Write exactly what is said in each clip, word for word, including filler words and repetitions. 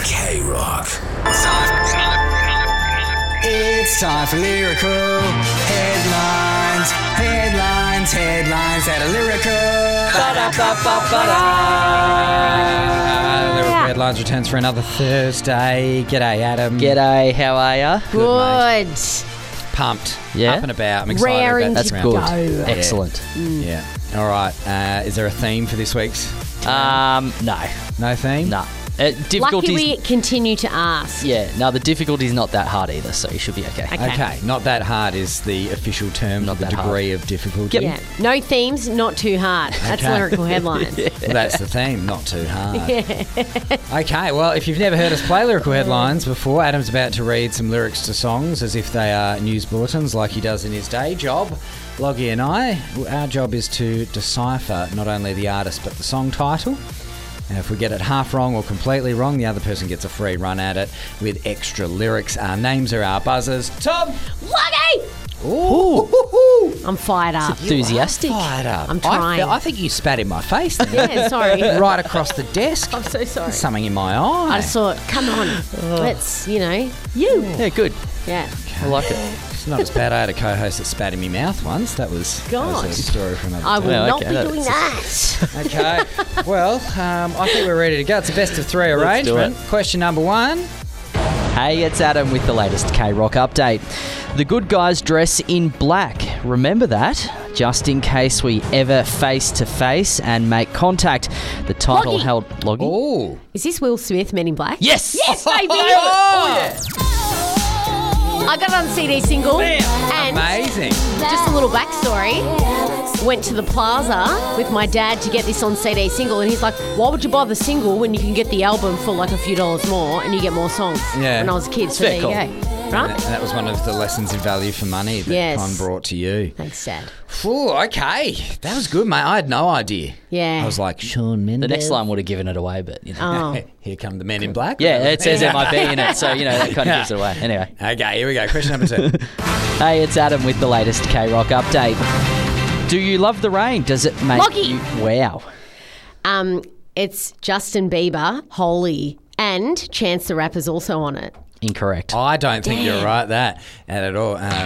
K-Rock. It's time for lyrical headlines. Headlines, headlines that are lyrical. Uh, lyrical Headlines returns for another Thursday. G'day, Adam. G'day, how are ya? Good, Good. Pumped. Yeah? Up and about. I'm excited Raring about to this go. round. Excellent. Yeah. All right. Uh, is there a theme for this week's? Um, no, No theme? no. Uh, difficulties. Lucky we continue to ask. Yeah, no, the difficulty's not that hard either, so you should be okay. Okay. Okay. Not that hard is the official term. Not for the that hard. degree of difficulty. Yep. Yeah. No themes, not too hard. That's Okay. lyrical headlines. Well, that's the theme, not too hard. Okay, well, if you've never heard us play Lyrical Headlines before, Adam's about to read some lyrics to songs as if they are news bulletins like he does in his day job. Loggy and I, our job is to decipher not only the artist but the song title. And if we get it half wrong or completely wrong, the other person gets a free run at it with extra lyrics. Our names are our buzzers. Tom! Lucky! Ooh! I'm fired up. Enthusiastic. Fired up. I'm I, trying. fe- I think you spat in my face then. Yeah, sorry. Right across the desk. I'm so sorry. Something in my eye. I just thought, come on, let's, you know, you. Yeah, good. Yeah. I like it. It's not as bad. I had a co-host that spat in my mouth once. That was, that was Gosh. a story for another I time. will Yeah, not okay, be that- doing that. Okay. Well, um, I think we're ready to go. It's a best of three Let's do arrangement. it. Question number one. Hey, it's Adam with the latest K-Rock update. The good guys dress in black. Remember that? Just in case we ever face to face and make contact. The title Loggy. held Loggy. Oh. Is this Will Smith, Men in Black? Yes. Yes, baby! Oh, yeah. I got it on C D single. And Amazing. just a little backstory. Went to the plaza with my dad to get this on C D single, and he's like, why would you buy the single when you can get the album for like a few dollars more and you get more songs? Yeah. When I was a kid, so Fair there you go. Right? And that was one of the lessons in value for money that Yes. Con brought to you. Thanks, Dad. Ooh, okay. That was good, mate. I had no idea. Yeah. I was like, Sean Mendes. The next line would have given it away, but you know. Oh. Here come the men in black. Yeah, it says M I B in it, so you know that kind of gives it away. Anyway. Okay, here we go. Question number two. Hey, it's Adam with the latest K-Rock update. Do you love the rain? Does it make Loggy. you... Wow. Um, it's Justin Bieber, Holy, and Chance the Rapper's also on it. Incorrect. I don't think you're Damn. right that at all. Um,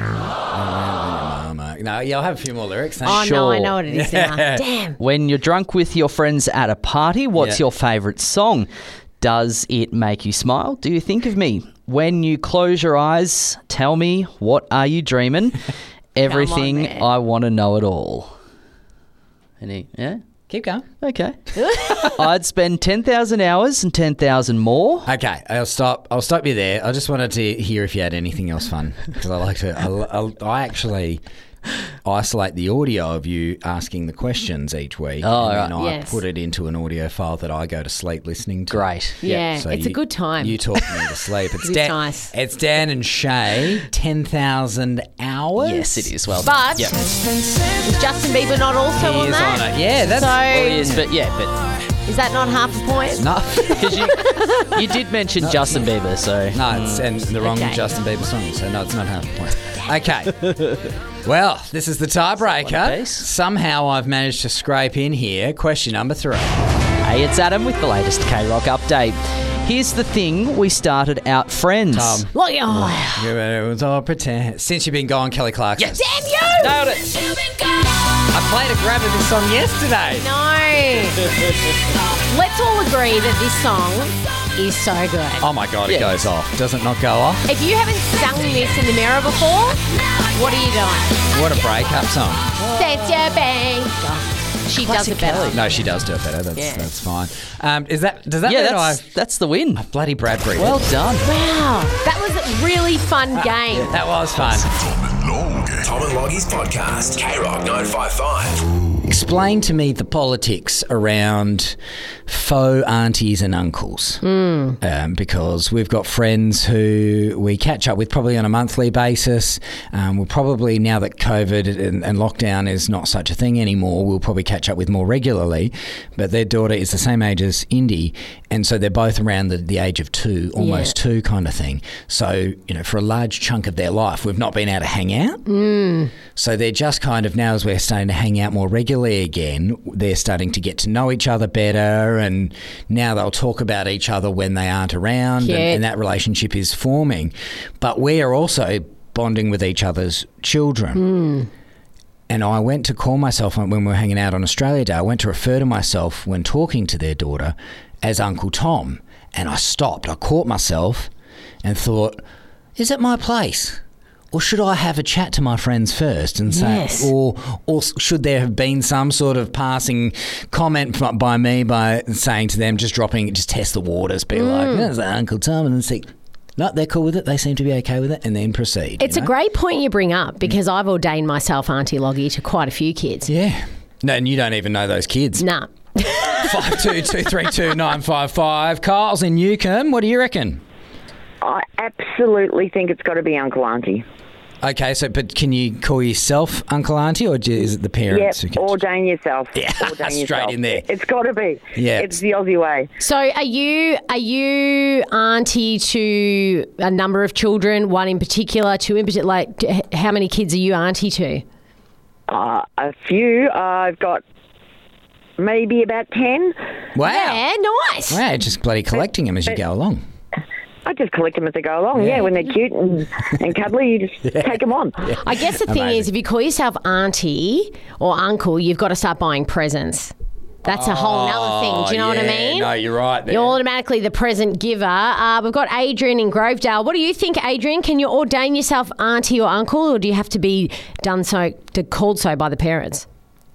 no, yeah, I'll have a few more lyrics. Oh, Thanks. no, I Sure. know what it is now. Damn. When you're drunk with your friends at a party, what's Yeah. your favourite song? Does it make you smile? Do you think of me? When you close your eyes, tell me, what are you dreaming? Everything, man. I want to know it all. Any, yeah? Keep going. Okay. I'd spend ten thousand hours and ten thousand more. Okay, I'll stop. I'll stop you there. I just wanted to hear if you had anything else fun because I like to. I, I, I actually isolate the audio of you asking the questions each week, Oh, and then right. I Yes. put it into an audio file that I go to sleep listening to. Great. Yeah, So it's you- a good time. You talk me to sleep. It's It is Dan. nice. It's Dan and Shay. Ten thousand hours. Yes, it is. Well done. But Yep. is Justin Bieber not also He on is that? on it. Yeah, that's So Well, it is, but yeah, but is that not half a point? no. because you, you did mention Justin Bieber, so No, it's and the wrong Okay. Justin Bieber song, so no, it's not half a point. Okay. Well, this is the tiebreaker. One piece. Somehow I've managed to scrape in here. Question number three. Hey, it's Adam with the latest K-Rock update. Here's the thing, we started out friends. Tom. Look, oh, It was all pretend. Since you've been gone, Kelly Clarkson. Yes. damn you! Nailed it. I played a grab of this song yesterday. No. Let's all agree that this song is so good. Oh my God, it Yeah. goes off. Does it not go off? If you haven't sung this in the mirror before, what are you doing? What a breakup song. That's your bang. She does it better. No, she does do it better. That's Yeah. that's fine. Um, is that does that Yeah, mean that's, I that's the win. bloody Bradbury? Well done. Wow, that was a really fun game. that was fun. Tom and Loggy. Tom and Loggy's podcast. K-Rock nine five five. Explain to me the politics around faux aunties and uncles. Hmm. Um, because we've got friends who we catch up with probably on a monthly basis. Um, we'll probably, now that COVID and, and lockdown is not such a thing anymore, we'll probably catch up with more regularly. But their daughter is the same age as Indy, and so they're both around the, the age of two, almost Yeah. two kind of thing. So, you know, for a large chunk of their life, we've not been able to hang out. Hmm. So they're just kind of, now as we're starting to hang out more regularly, family again. They're starting to get to know each other better, and now they'll talk about each other when they aren't around, and, Cute. and that relationship is forming. But we are also bonding with each other's children. And I went to call myself, when we were hanging out on Australia Day, I went to refer to myself when talking to their daughter as Uncle Tom. And I stopped. I caught myself and thought, is it my place? Or should I have a chat to my friends first and say, Yes. or or should there have been some sort of passing comment f- by me by saying to them, just dropping, just test the waters, be like, that's Uncle Tom, and then say, no, they're cool with it. They seem to be okay with it, and then proceed. It's you a know? great point you bring up because I've ordained myself Auntie Loggy to quite a few kids. Yeah. No, and you don't even know those kids. Nah. Five two two three two nine five five. Carl's in Newcombe. What do you reckon? I absolutely think it's got to be Uncle Auntie. Okay, so but can you call yourself Uncle Auntie, or do, is it the parents? Yep, who can- ordain yourself. Yeah, ordain straight yourself. in there. It's got to be. Yeah. It's the Aussie way. So are you are you auntie to a number of children, one in particular, two in particular? Like, d- how many kids are you auntie to? Uh, a few. Uh, I've got maybe about ten. Wow. Yeah, nice. Wow, just bloody collecting them as you go along. I just collect them as they go along. Yeah, Yeah. when they're cute and, and cuddly, you just take them on. I guess the thing Amazing. is, if you call yourself auntie or uncle, you've got to start buying presents. That's a whole nother thing. Do you know what I Oh, yeah, mean? No, you're right there. You're automatically the present giver. Uh, we've got Adrian in Grovedale. What do you think, Adrian? Can you ordain yourself auntie or uncle, or do you have to be done so, to, called so by the parents?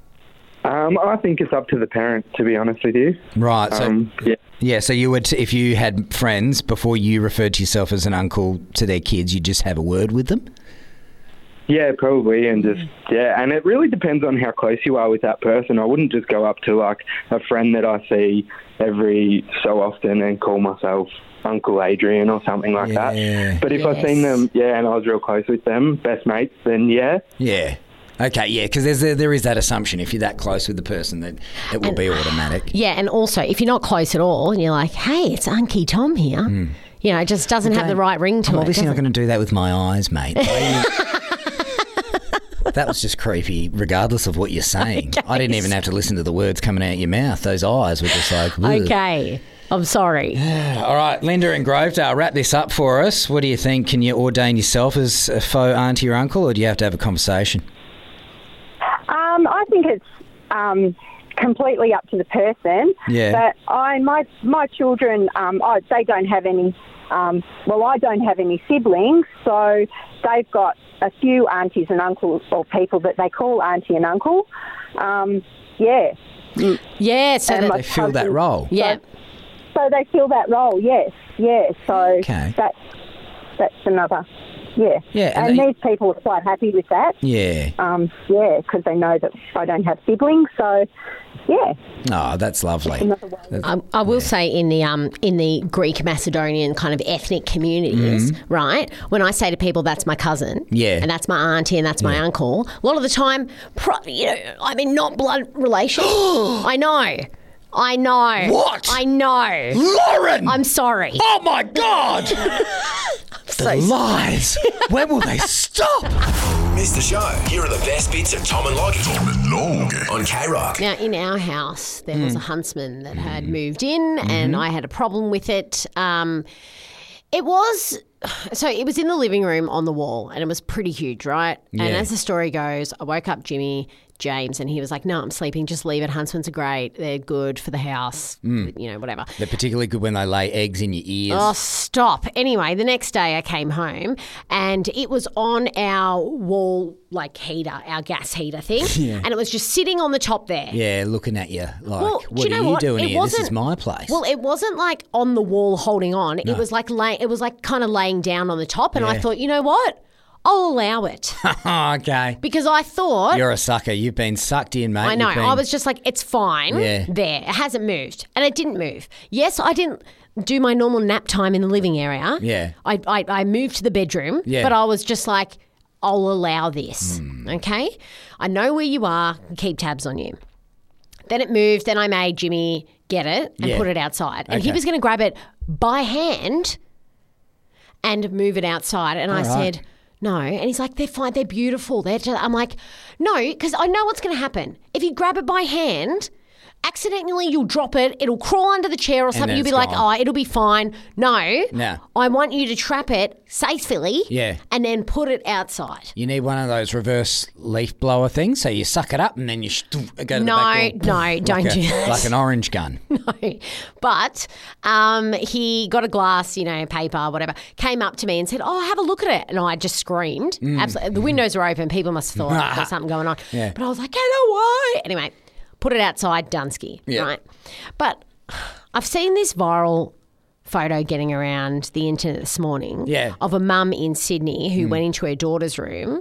Um, I think it's up to the parent, to be honest with you. Right, so Um, yeah. yeah, so you would, if you had friends before you referred to yourself as an uncle to their kids, you'd just have a word with them? Yeah, probably, and just, yeah, and it really depends on how close you are with that person. I wouldn't just go up to, like, a friend that I see every so often and call myself Uncle Adrian or something like Yeah. that. But if I've Yes. seen them, yeah, and I was real close with them, best mates, then yeah. Yeah. Okay, yeah, because there's there is that assumption if you're that close with the person that it will be automatic. Yeah, and also if you're not close at all and you're like, hey, it's Unky Tom here, you know, it just doesn't have the right ring to I'm it. obviously not does it? going to do that with my eyes, mate. That was just creepy, regardless of what you're saying. I didn't even have to listen to the words coming out your mouth. Those eyes were just like, "Ugh." Okay, I'm sorry. All right, Linda in Grovedale, wrap this up for us. What do you think? Can you ordain yourself as a faux auntie or uncle, or do you have to have a conversation? Um, I think it's um, completely up to the person. Yeah. But I, my my children, um, I, they don't have any. Um, well, I don't have any siblings, so they've got a few aunties and uncles, or people that they call auntie and uncle. Um, yeah. Yeah, so And that, my They fill that cousin- role. yeah. So they fill that role. Yes. Yeah. So Okay. that's that's another. Yeah. Yeah, and And, they- these people are quite happy with that. Yeah. Um, yeah, because they know that I don't have siblings. So, yeah. Oh, that's lovely. Another way. That's- I, I will say in the um in the Greek Macedonian kind of ethnic communities, right? When I say to people that's my cousin, Yeah. and that's my auntie and that's my uncle, a lot of the time, pro, you know, I mean, not blood relation. I know, I know. What? I know. Lauren! I'm sorry. Oh, my God! So The lies! When will they stop? Missed the show? Here are the best bits of Tom and Loggy. Tom and Loggy. On K-Rock. Now, in our house, there was a huntsman that had moved in, and I had a problem with it. Um, it was so it was in the living room on the wall, and it was pretty huge, right? And Yeah. as the story goes, I woke up Jimmy James, and he was like, "No, I'm sleeping. Just leave it. Huntsmans are great. They're good for the house. You know, whatever." They're particularly good when they lay eggs in your ears. Oh, stop. Anyway, the next day I came home and it was on our wall, like heater, our gas heater thing. And it was just sitting on the top there. Yeah, looking at you like, Well, what do you know are you what? doing It here? This is wasn't- my place. Well, it wasn't like on the wall holding on. It was like lay, it was like kind of laying down on the top. And I Yeah. thought, you know what? I'll allow it okay. because I thought. You're a sucker. You've been sucked in, mate. I know. You've been- I was just like, it's fine. Yeah. There. It hasn't moved. And it didn't move. Yes, I didn't do my normal nap time in the living area. Yeah. I, I, I moved to the bedroom. Yeah. But I was just like, I'll allow this. Hmm. Okay? I know where you are. Keep tabs on you. Then it moved. Then I made Jimmy get it and Yeah. put it outside. And he Okay. was going to grab it by hand and move it outside. And I All right. said, No. And he's like, they're fine. They're beautiful. They're just, I'm like, no, because I know what's going to happen. If you grab it by hand, accidentally you'll drop it. It'll crawl under the chair or something. then You'll be it's like, gone. oh, it'll be fine. No. No. I want you to trap it safely. Yeah. And then put it outside. You need one of those reverse leaf blower things, so you suck it up and then you sh- go to the No, back door, no, don't like a, do that. Like an orange gun. No. But um, he got a glass, you know, paper, whatever, came up to me and said, oh, have a look at it. And I just screamed. Absolutely. The windows were open. People must have thought there was something going on. Yeah. But I was like, I don't know why. Anyway, put it outside, Dunsky, Yeah. right? But I've seen this viral photo getting around the internet this morning Yeah. of a mum in Sydney who went into her daughter's room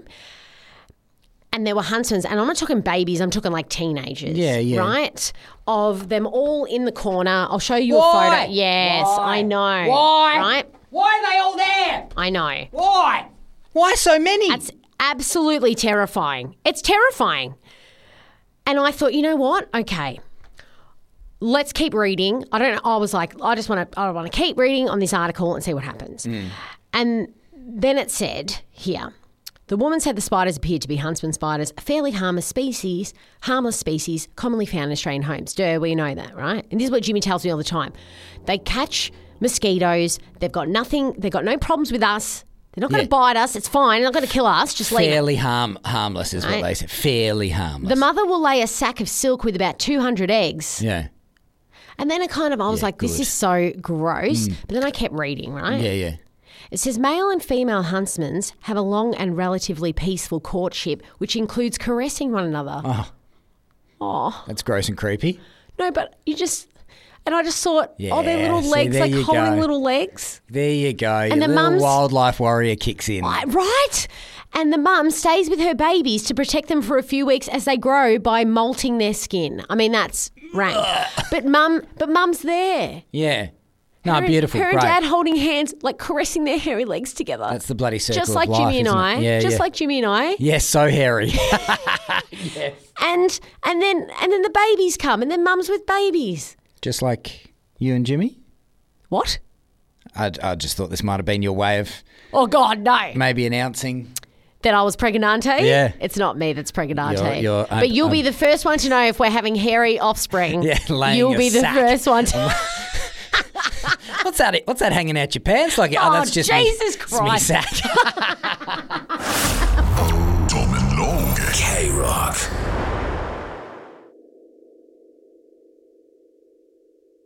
and there were huntsmans, and I'm not talking babies, I'm talking like teenagers. Yeah, yeah. Right? Of them all in the corner. I'll show you Why? a photo. Yes, Why? I know. Why? Right? Why are they all there? I know. Why? Why so many? It's absolutely terrifying. It's terrifying. And I thought, you know what? Okay. Let's keep reading. I don't know. I was like, I just want to I want to keep reading on this article and see what happens. And then it said here, the woman said the spiders appeared to be huntsman spiders, a fairly harmless species, harmless species commonly found in Australian homes. Duh, we know that, right? And this is what Jimmy tells me all the time. They catch mosquitoes. They've got nothing. They've got no problems with us. They're not going to Yeah. bite us. It's fine. They're not going to kill us. Just leave it. Fairly harm harmless is what Right. they say. Fairly harmless. The mother will lay a sack of silk with about two hundred eggs. yeah. And then it kind of, I was Yeah, like, this good. is so gross. But then I kept reading, right? Yeah, yeah. It says male and female huntsmans have a long and relatively peaceful courtship, which includes caressing one another. Oh. Oh. That's gross and creepy. No, but you just, and I just thought, oh, their Yeah, little see, legs, there like you holding go. little legs. There you go. And Your the little mums- wildlife warrior kicks in. I- Right? And the mum stays with her babies to protect them for a few weeks as they grow by molting their skin. I mean, that's rank. but mum, but mum's there. Yeah. No, Her and- beautiful. Her Great. and dad holding hands, like caressing their hairy legs together. That's the bloody circle just of like life, Jimmy and isn't it? I. Yeah, just yeah. like Jimmy and I. Yes, so hairy. And and then and then the babies come, and then mum's with babies. Just like you and Jimmy. What? I, I just thought this might have been your way of Oh God, no! maybe announcing. That I was pregnante. Yeah. It's not me that's pregnante. You're- you're- but you'll um, be the first one to know if we're having hairy offspring. Yeah, laying You'll a be the sack. first one to. What's that? What's that hanging out your pants? Like, oh, Oh, that's just Jesus me, it's me Christ. sack. Tom and Long. K Rock.